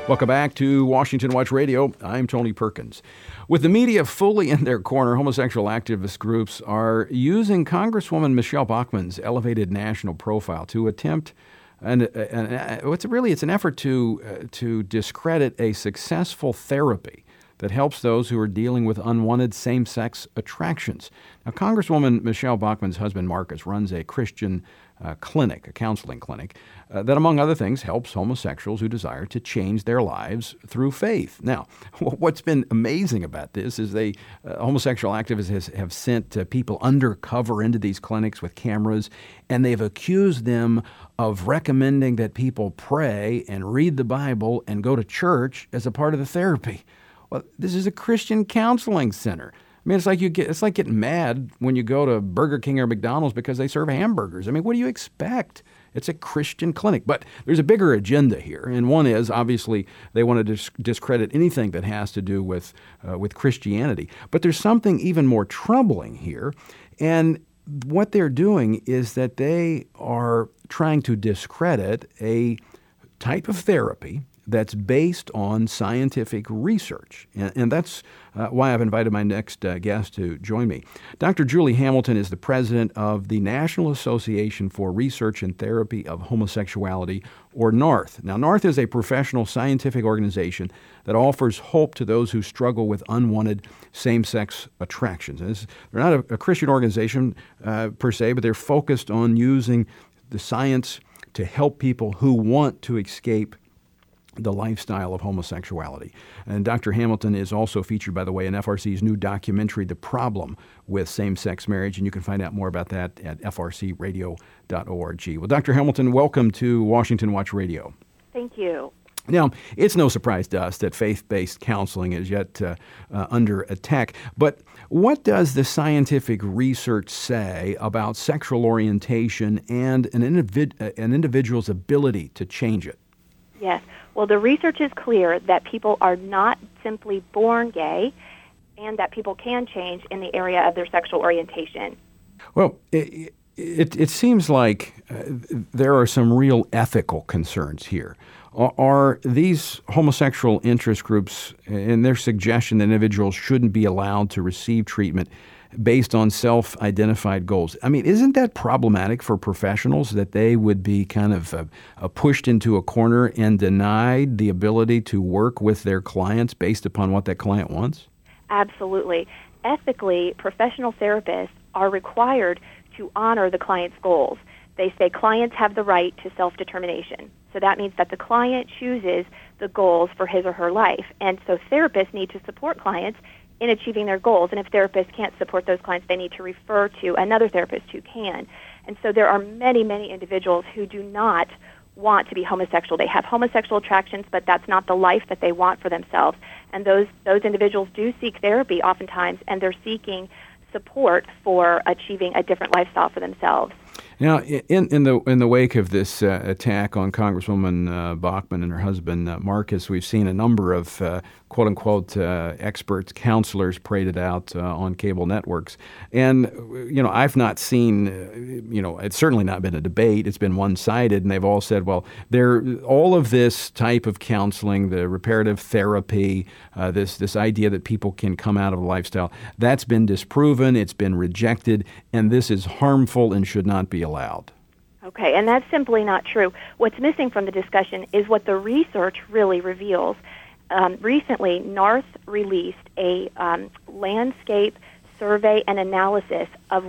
Welcome back to Washington Watch Radio. I'm Tony Perkins. With the media fully in their corner, homosexual activist groups are using Congresswoman Michele Bachmann's elevated national profile to attempt, it's an effort to discredit a successful therapy that helps those who are dealing with unwanted same-sex attractions. Now, Congresswoman Michele Bachmann's husband, Marcus, runs a Christian clinic, a counseling clinic, that, among other things, helps homosexuals who desire to change their lives through faith. Now, what's been amazing about this is homosexual activists have sent people undercover into these clinics with cameras, and they've accused them of recommending that people pray and read the Bible and go to church as a part of the therapy. Well, this is a Christian counseling center. I mean, it's like getting mad when you go to Burger King or McDonald's because they serve hamburgers. I mean, what do you expect? It's a Christian clinic. But there's a bigger agenda here, and one is, obviously, they want to discredit anything that has to do with Christianity. But there's something even more troubling here, and what they're doing is that they are trying to discredit a type of therapy that's based on scientific research. And that's why I've invited my next guest to join me. Dr. Julie Hamilton is the president of the National Association for Research and Therapy of Homosexuality, or NARTH. Now, NARTH is a professional scientific organization that offers hope to those who struggle with unwanted same-sex attractions. They're not a Christian organization per se, but they're focused on using the science to help people who want to escape the lifestyle of homosexuality. And Dr. Hamilton is also featured, by the way, in FRC's new documentary, The Problem with Same-Sex Marriage, and you can find out more about that at frcradio.org. Well, Dr. Hamilton, welcome to Washington Watch Radio. Thank you. Now, it's no surprise to us that faith-based counseling is yet under attack, but what does the scientific research say about sexual orientation and an individual's ability to change it? Yes. Well, the research is clear that people are not simply born gay and that people can change in the area of their sexual orientation. Well, it seems like there are some real ethical concerns here. Are these homosexual interest groups in their suggestion that individuals shouldn't be allowed to receive treatment based on self-identified goals? I mean, isn't that problematic for professionals that they would be kind of pushed into a corner and denied the ability to work with their clients based upon what that client wants? Absolutely. Ethically, professional therapists are required to honor the client's goals. They say clients have the right to self-determination. So that means that the client chooses the goals for his or her life. And so therapists need to support clients in achieving their goals. And if therapists can't support those clients, they need to refer to another therapist who can. And so there are many, many individuals who do not want to be homosexual. They have homosexual attractions, but that's not the life that they want for themselves. And those individuals do seek therapy oftentimes, and they're seeking support for achieving a different lifestyle for themselves. Now, in the wake of this attack on Congresswoman Bachmann and her husband Marcus, we've seen a number of quote unquote experts, counselors paraded out on cable networks, and I've not seen it's certainly not been a debate. It's been one-sided, and they've all said, well, all of this type of counseling, the reparative therapy, this idea that people can come out of a lifestyle, that's been disproven. It's been rejected, and this is harmful and should not be allowed. Okay, and that's simply not true. What's missing from the discussion is what the research really reveals. Recently, NARTH released a landscape survey and analysis of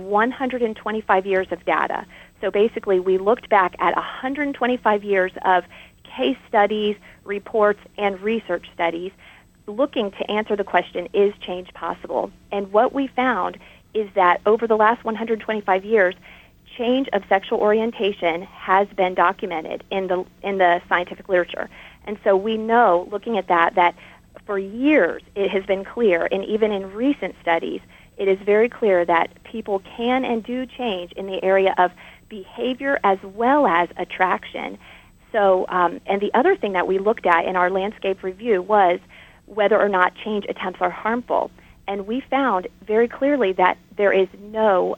125 years of data. So basically, we looked back at 125 years of case studies, reports, and research studies looking to answer the question, is change possible? And what we found is that over the last 125 years, change of sexual orientation has been documented in the scientific literature. And so we know, looking at that for years it has been clear, and even in recent studies, it is very clear that people can and do change in the area of behavior as well as attraction. So, and the other thing that we looked at in our landscape review was whether or not change attempts are harmful. And we found very clearly that there is no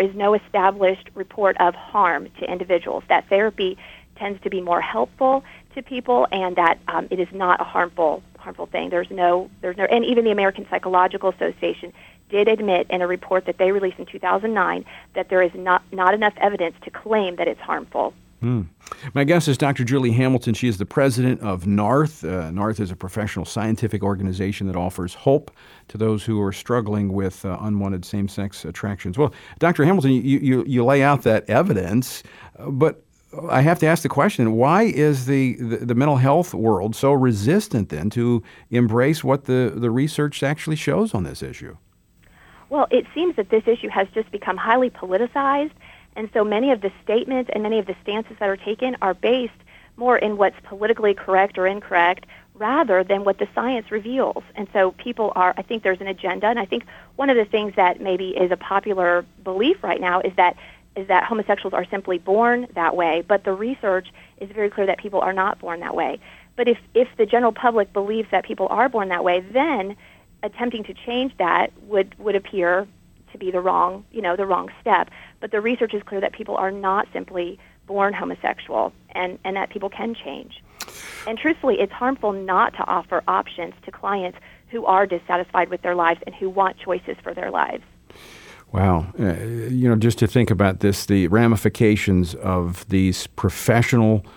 established report of harm to individuals, that therapy tends to be more helpful to people, and that it is not a harmful thing. There's no, and even the American Psychological Association did admit in a report that they released in 2009 that there is not enough evidence to claim that it's harmful. My guest is Dr. Julie Hamilton. She is the president of NARTH. NARTH is a professional scientific organization that offers hope to those who are struggling with unwanted same-sex attractions. Well, Dr. Hamilton, you lay out that evidence, but I have to ask the question, why is the mental health world so resistant then to embrace what the research actually shows on this issue? Well, it seems that this issue has just become highly politicized, and so many of the statements and many of the stances that are taken are based more in what's politically correct or incorrect rather than what the science reveals. And so I think there's an agenda, and I think one of the things that maybe is a popular belief right now is that homosexuals are simply born that way, but the research is very clear that people are not born that way. But if the general public believes that people are born that way, then attempting to change that would appear to be the wrong step. But the research is clear that people are not simply born homosexual, and that people can change. And truthfully, it's harmful not to offer options to clients who are dissatisfied with their lives and who want choices for their lives. Wow. Just to think about this, the ramifications of these professional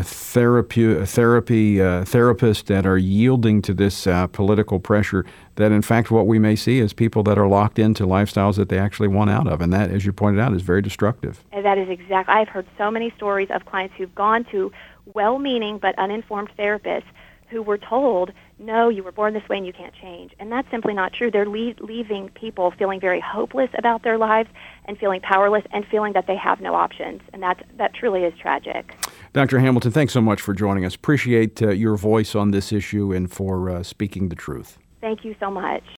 therapists that are yielding to this political pressure, that in fact what we may see is people that are locked into lifestyles that they actually want out of. And that, as you pointed out, is very destructive. And that is exactly. I've heard so many stories of clients who've gone to well-meaning but uninformed therapists who were told, no, you were born this way and you can't change. And that's simply not true. They're leaving people feeling very hopeless about their lives and feeling powerless and feeling that they have no options. And that truly is tragic. Dr. Hamilton, thanks so much for joining us. Appreciate your voice on this issue and for speaking the truth. Thank you so much.